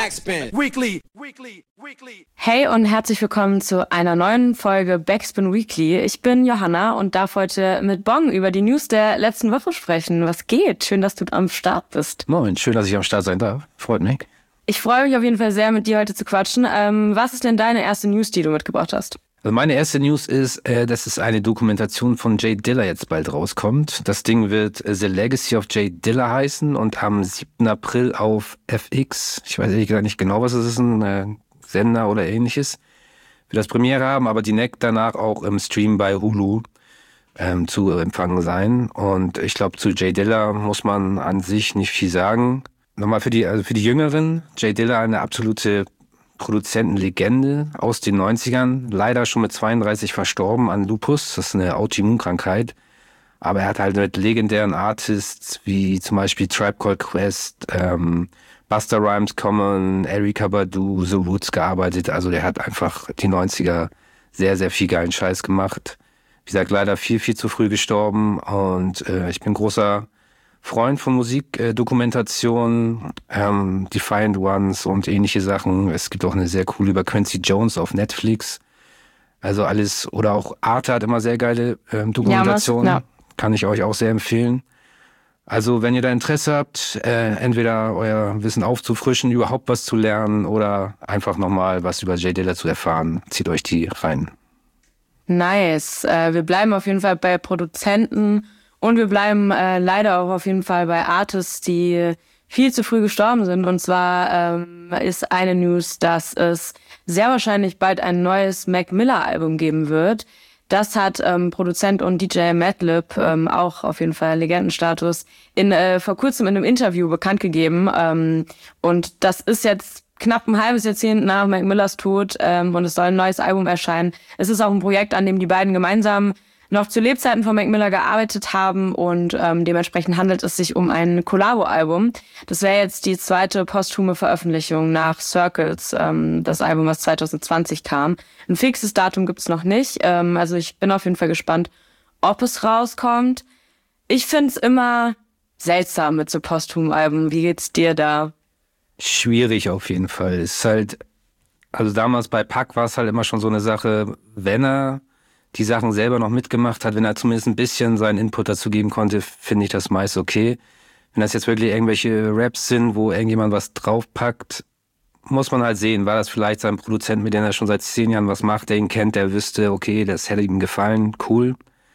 Backspin Weekly. Hey und herzlich willkommen zu einer neuen Folge Backspin Weekly. Ich bin Johanna und darf heute mit Bong über die News der letzten Woche sprechen. Was geht? Schön, dass du am Start bist. Moin, schön, dass ich am Start sein darf. Freut mich. Ich freue mich auf jeden Fall sehr, mit dir heute zu quatschen. Was ist denn deine erste News, die du mitgebracht hast? Also meine erste News ist, dass es eine Dokumentation von Jay Dilla jetzt bald rauskommt. Das Ding wird The Legacy of Jay Dilla heißen und am 7. April auf FX, ich weiß ehrlich gesagt nicht genau, was es ist, ein Sender oder ähnliches, wird das Premiere haben, aber direkt danach auch im Stream bei Hulu zu empfangen sein. Und ich glaube, zu Jay Dilla muss man an sich nicht viel sagen. Nochmal für die Jüngeren, Jay Dilla eine absolute Produzentenlegende aus den 90ern, leider schon mit 32 verstorben an Lupus, das ist eine Autoimmunkrankheit, aber er hat halt mit legendären Artists wie zum Beispiel Tribe Called Quest, Busta Rhymes, Common, Erykah Badu, The Roots gearbeitet, also der hat einfach die 90er sehr, sehr viel geilen Scheiß gemacht. Wie gesagt, leider viel, viel zu früh gestorben und ich bin großer Freund von Musikdokumentation, Defiant Ones und ähnliche Sachen. Es gibt auch eine sehr coole über Quincy Jones auf Netflix. Also alles, oder auch Arte hat immer sehr geile Dokumentationen. Ja. Kann ich euch auch sehr empfehlen. Also wenn ihr da Interesse habt, entweder euer Wissen aufzufrischen, überhaupt was zu lernen oder einfach nochmal was über Jay Dilla zu erfahren, zieht euch die rein. Nice. Wir bleiben auf jeden Fall bei Produzenten. Und wir bleiben leider auch auf jeden Fall bei Artists, die viel zu früh gestorben sind. Und zwar ist eine News, dass es sehr wahrscheinlich bald ein neues Mac Miller-Album geben wird. Das hat Produzent und DJ Madlib, auch auf jeden Fall Legendenstatus, vor kurzem in einem Interview bekannt gegeben. Und das ist jetzt knapp ein halbes Jahrzehnt nach Mac Millers Tod und es soll ein neues Album erscheinen. Es ist auch ein Projekt, an dem die beiden gemeinsam noch zu Lebzeiten von Mac Miller gearbeitet haben und dementsprechend handelt es sich um ein Collabo-Album. Das wäre jetzt die zweite posthume Veröffentlichung nach Circles, das Album, was 2020 kam. Ein fixes Datum gibt's noch nicht, also ich bin auf jeden Fall gespannt, ob es rauskommt. Ich find's immer seltsam mit so posthumen Alben. Wie geht's dir da? Schwierig auf jeden Fall. Es ist halt, also damals bei Pac war es halt immer schon so eine Sache, wenn er die Sachen selber noch mitgemacht hat, wenn er zumindest ein bisschen seinen Input dazu geben konnte, finde ich das meist okay. Wenn das jetzt wirklich irgendwelche Raps sind, wo irgendjemand was draufpackt, muss man halt sehen, war das vielleicht sein Produzent, mit dem er schon seit 10 Jahren was macht, der ihn kennt, der wüsste, okay, das hätte ihm gefallen, cool.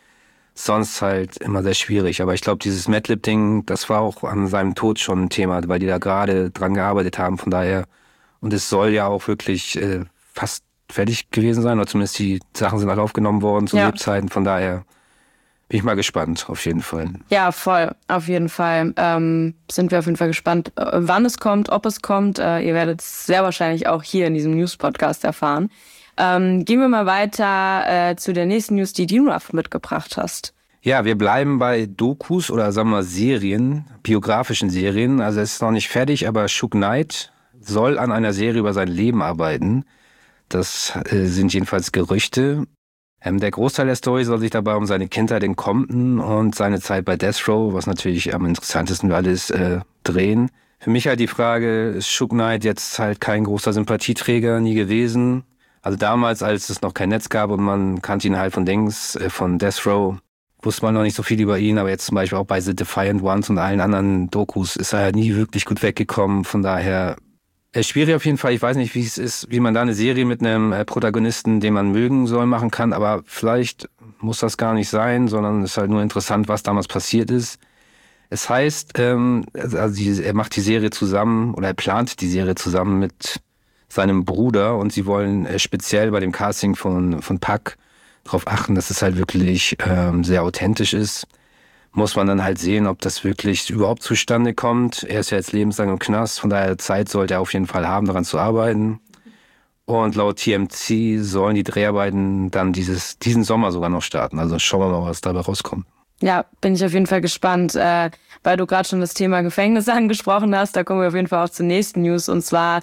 Sonst halt immer sehr schwierig. Aber ich glaube, dieses Madlib-Ding, das war auch an seinem Tod schon ein Thema, weil die da gerade dran gearbeitet haben, von daher. Und es soll ja auch wirklich fast fertig gewesen sein, oder zumindest die Sachen sind alle aufgenommen worden zu Lebzeiten, von daher bin ich mal gespannt, auf jeden Fall. Ja, voll, auf jeden Fall. Sind wir auf jeden Fall gespannt, wann es kommt, ob es kommt. Ihr werdet es sehr wahrscheinlich auch hier in diesem News-Podcast erfahren. Gehen wir mal weiter zu der nächsten News, die du mitgebracht hast. Ja, wir bleiben bei Dokus oder sagen wir Serien, biografischen Serien. Also es ist noch nicht fertig, aber Suge Knight soll an einer Serie über sein Leben arbeiten. Das sind jedenfalls Gerüchte. Der Großteil der Story soll sich dabei um seine Kindheit in Compton und seine Zeit bei Death Row, was natürlich am interessantesten für alles drehen. Für mich halt die Frage, ist Suge Knight jetzt halt kein großer Sympathieträger, nie gewesen. Also damals, als es noch kein Netz gab und man kannte ihn halt von Death Row, wusste man noch nicht so viel über ihn, aber jetzt zum Beispiel auch bei The Defiant Ones und allen anderen Dokus ist er nie wirklich gut weggekommen, von daher schwierig auf jeden Fall. Ich weiß nicht, wie es ist, wie man da eine Serie mit einem Protagonisten, den man mögen soll, machen kann. Aber vielleicht muss das gar nicht sein, sondern es ist halt nur interessant, was damals passiert ist. Es heißt, er macht die Serie zusammen oder er plant die Serie zusammen mit seinem Bruder und sie wollen speziell bei dem Casting von Pac darauf achten, dass es halt wirklich sehr authentisch ist. Muss man dann halt sehen, ob das wirklich überhaupt zustande kommt. Er ist ja jetzt lebenslang im Knast, von daher Zeit sollte er auf jeden Fall haben, daran zu arbeiten. Und laut TMZ sollen die Dreharbeiten dann diesen Sommer sogar noch starten. Also schauen wir mal, was dabei rauskommt. Ja, bin ich auf jeden Fall gespannt, weil du gerade schon das Thema Gefängnis angesprochen hast. Da kommen wir auf jeden Fall auch zur nächsten News. Und zwar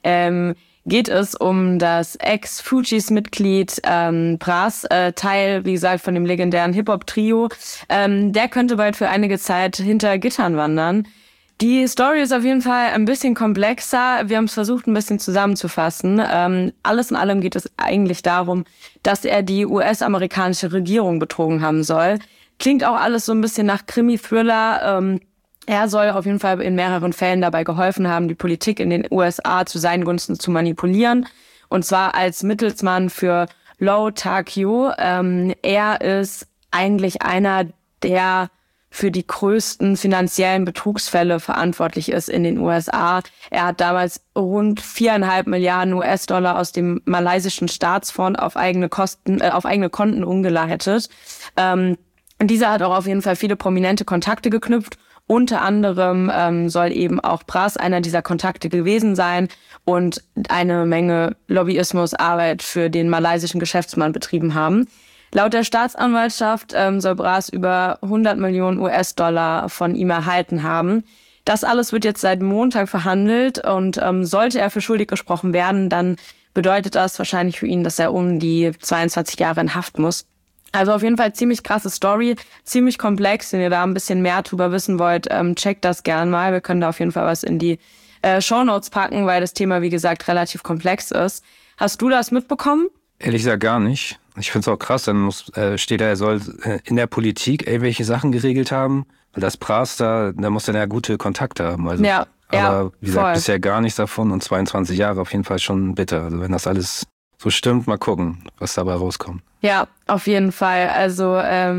geht es um das Ex-Fugees-Mitglied Pras, Teil, wie gesagt, von dem legendären Hip-Hop-Trio. Der könnte bald für einige Zeit hinter Gittern wandern. Die Story ist auf jeden Fall ein bisschen komplexer. Wir haben es versucht, ein bisschen zusammenzufassen. Alles in allem geht es eigentlich darum, dass er die US-amerikanische Regierung betrogen haben soll. Klingt auch alles so ein bisschen nach Krimi-Thriller. Er soll auf jeden Fall in mehreren Fällen dabei geholfen haben, die Politik in den USA zu seinen Gunsten zu manipulieren. Und zwar als Mittelsmann für Lau Tak-yew. Er ist eigentlich einer, der für die größten finanziellen Betrugsfälle verantwortlich ist in den USA. Er hat damals rund 4,5 Milliarden US-Dollar aus dem malaysischen Staatsfonds auf eigene Konten umgeleitet. Dieser hat auch auf jeden Fall viele prominente Kontakte geknüpft. Unter anderem soll eben auch Bras einer dieser Kontakte gewesen sein und eine Menge Lobbyismusarbeit für den malaysischen Geschäftsmann betrieben haben. Laut der Staatsanwaltschaft soll Bras über 100 Millionen US-Dollar von ihm erhalten haben. Das alles wird jetzt seit Montag verhandelt und sollte er für schuldig gesprochen werden, dann bedeutet das wahrscheinlich für ihn, dass er um die 22 Jahre in Haft muss. Also auf jeden Fall ziemlich krasse Story, ziemlich komplex. Wenn ihr da ein bisschen mehr drüber wissen wollt, checkt das gern mal. Wir können da auf jeden Fall was in die Shownotes packen, weil das Thema, wie gesagt, relativ komplex ist. Hast du das mitbekommen? Ehrlich gesagt gar nicht. Ich finde es auch krass, dann steht da, er soll in der Politik irgendwelche Sachen geregelt haben. Weil das Bras da muss dann ja gute Kontakte haben. Also, ja, aber wie gesagt, voll. bisher gar nichts davon und 22 Jahre auf jeden Fall schon bitter. Also wenn das alles so stimmt, mal gucken, was dabei rauskommt. Ja, auf jeden Fall. Also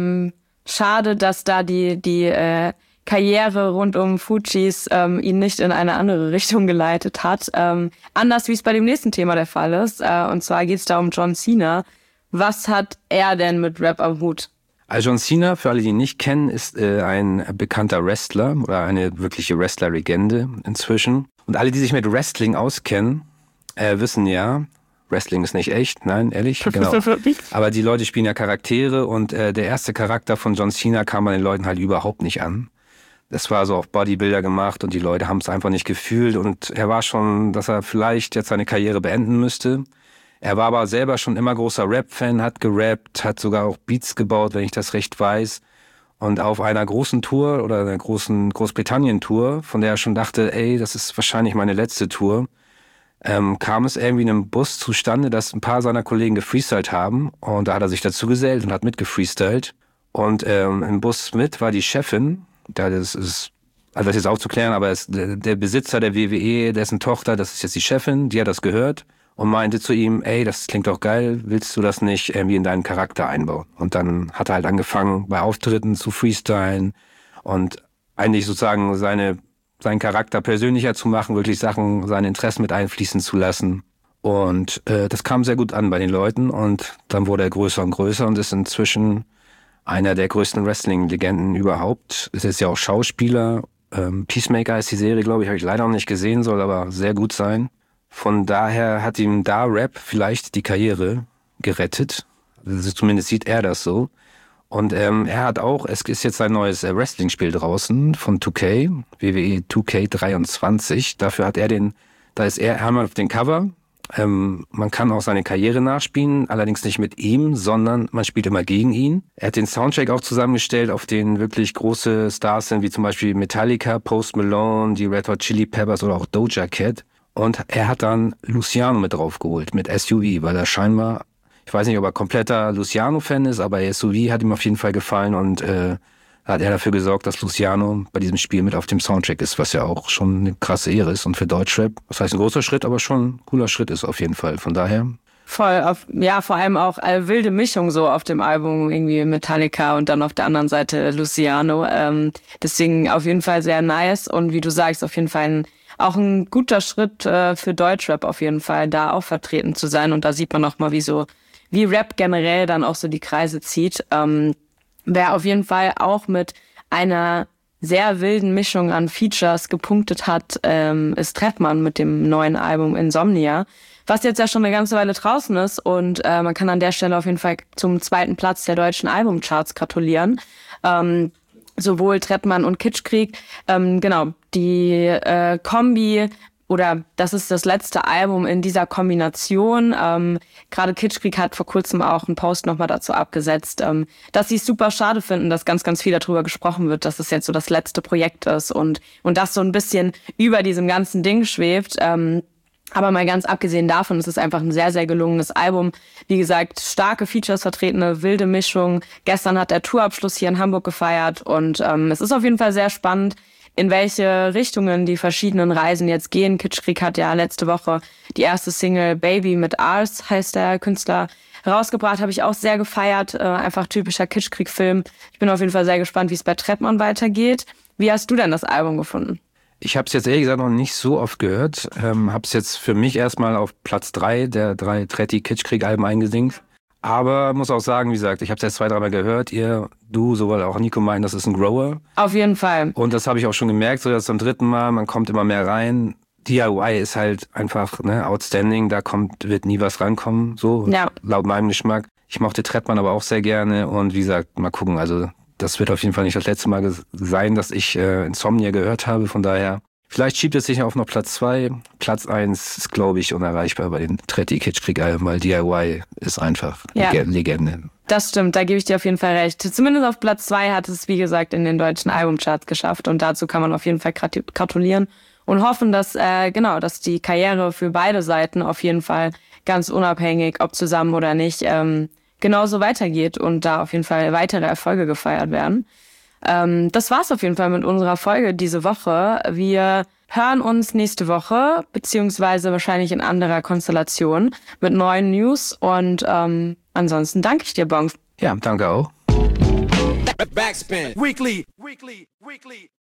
schade, dass da die Karriere rund um Fugees ihn nicht in eine andere Richtung geleitet hat. Anders wie es bei dem nächsten Thema der Fall ist. Und zwar geht es da um John Cena. Was hat er denn mit Rap am Hut? Also John Cena, für alle, die ihn nicht kennen, ist ein bekannter Wrestler oder eine wirkliche Wrestler-Legende inzwischen. Und alle, die sich mit Wrestling auskennen, wissen ja, Wrestling ist nicht echt, nein, ehrlich, genau. Aber die Leute spielen ja Charaktere und der erste Charakter von John Cena kam bei den Leuten halt überhaupt nicht an. Das war so auf Bodybuilder gemacht und die Leute haben es einfach nicht gefühlt und er war schon, dass er vielleicht jetzt seine Karriere beenden müsste. Er war aber selber schon immer großer Rap-Fan, hat gerappt, hat sogar auch Beats gebaut, wenn ich das recht weiß. Und auf einer großen Tour oder einer großen Großbritannien-Tour, von der er schon dachte, ey, das ist wahrscheinlich meine letzte Tour, kam es irgendwie in einem Bus zustande, dass ein paar seiner Kollegen gefreestylt haben. Und da hat er sich dazu gesellt und hat mitgefreestylt. Und im Bus mit war die Chefin, das ist jetzt aufzuklären, aber der Besitzer der WWE, dessen Tochter, das ist jetzt die Chefin, die hat das gehört. Und meinte zu ihm, ey, das klingt doch geil, willst du das nicht irgendwie in deinen Charakter einbauen? Und dann hat er halt angefangen, bei Auftritten zu freestylen und eigentlich sozusagen seinen Charakter persönlicher zu machen, wirklich Sachen, seine Interessen mit einfließen zu lassen. Und das kam sehr gut an bei den Leuten und dann wurde er größer und größer und ist inzwischen einer der größten Wrestling-Legenden überhaupt. Ist jetzt ja auch Schauspieler. Peacemaker ist die Serie, glaube ich, habe ich leider noch nicht gesehen, soll aber sehr gut sein. Von daher hat ihm da Rap vielleicht die Karriere gerettet. Also zumindest sieht er das so. Und er hat auch, es ist jetzt ein neues Wrestling-Spiel draußen von 2K, WWE 2K23. Dafür hat da ist er einmal auf dem Cover. Man kann auch seine Karriere nachspielen, allerdings nicht mit ihm, sondern man spielt immer gegen ihn. Er hat den Soundtrack auch zusammengestellt, auf den wirklich große Stars sind, wie zum Beispiel Metallica, Post Malone, die Red Hot Chili Peppers oder auch Doja Cat. Und er hat dann Luciano mit draufgeholt, mit SUV, weil er scheinbar, ich weiß nicht, ob er kompletter Luciano-Fan ist, aber SUV hat ihm auf jeden Fall gefallen und hat er dafür gesorgt, dass Luciano bei diesem Spiel mit auf dem Soundtrack ist, was ja auch schon eine krasse Ehre ist und für Deutschrap, das heißt ein großer Schritt, aber schon ein cooler Schritt ist auf jeden Fall, von daher. Voll, vor allem auch wilde Mischung so auf dem Album, irgendwie Metallica und dann auf der anderen Seite Luciano, deswegen auf jeden Fall sehr nice und wie du sagst, auf jeden Fall auch ein guter Schritt für Deutschrap auf jeden Fall, da auch vertreten zu sein. Und da sieht man auch mal, wie Rap generell dann auch so die Kreise zieht. Wer auf jeden Fall auch mit einer sehr wilden Mischung an Features gepunktet hat, ist Trettmann mit dem neuen Album Insomnia, was jetzt ja schon eine ganze Weile draußen ist. Und man kann an der Stelle auf jeden Fall zum 2. Platz der deutschen Albumcharts gratulieren. Sowohl Trettmann und Kitschkrieg, genau, die Kombi oder das ist das letzte Album in dieser Kombination. Gerade Kitschkrieg hat vor kurzem auch einen Post nochmal dazu abgesetzt, dass sie es super schade finden, dass ganz, ganz viel darüber gesprochen wird, dass es jetzt so das letzte Projekt ist und das so ein bisschen über diesem ganzen Ding schwebt. Aber mal ganz abgesehen davon, es ist einfach ein sehr, sehr gelungenes Album. Wie gesagt, starke Features vertreten, eine wilde Mischung. Gestern hat der Tourabschluss hier in Hamburg gefeiert und es ist auf jeden Fall sehr spannend, in welche Richtungen die verschiedenen Reisen jetzt gehen. Kitschkrieg hat ja letzte Woche die erste Single Baby mit Ars, heißt der Künstler, rausgebracht. Habe ich auch sehr gefeiert. Einfach typischer Kitschkrieg-Film. Ich bin auf jeden Fall sehr gespannt, wie es bei Trettmann weitergeht. Wie hast du denn das Album gefunden? Ich habe es jetzt ehrlich gesagt noch nicht so oft gehört. Habe es jetzt für mich erstmal auf Platz 3 der 3 Tretti-Kitschkrieg-Alben eingesinkt. Aber muss auch sagen, wie gesagt, ich habe es jetzt 2-3 Mal gehört. Du, sowohl auch Nico meinen, das ist ein Grower. Auf jeden Fall. Und das habe ich auch schon gemerkt, so jetzt zum 3. Mal, man kommt immer mehr rein. DIY ist halt einfach outstanding, da wird nie was rankommen, so laut meinem Geschmack. Ich mochte Trettmann aber auch sehr gerne und wie gesagt, mal gucken, also das wird auf jeden Fall nicht das letzte Mal sein, dass ich Insomnia gehört habe, von daher vielleicht schiebt es sich auf noch Platz 2. Platz 1 ist, glaube ich, unerreichbar bei den Tretti-Kitschkrieg-Alben, weil DIY ist einfach Legende. Das stimmt, da gebe ich dir auf jeden Fall recht. Zumindest auf Platz 2 hat es, wie gesagt, in den deutschen Albumcharts geschafft und dazu kann man auf jeden Fall gratulieren und hoffen, dass dass die Karriere für beide Seiten auf jeden Fall ganz unabhängig, ob zusammen oder nicht, genauso weitergeht und da auf jeden Fall weitere Erfolge gefeiert werden. Das war's auf jeden Fall mit unserer Folge diese Woche. Wir hören uns nächste Woche, beziehungsweise wahrscheinlich in anderer Konstellation mit neuen News und ansonsten danke ich dir, Bong. Ja, danke auch. Backspin. Weekly.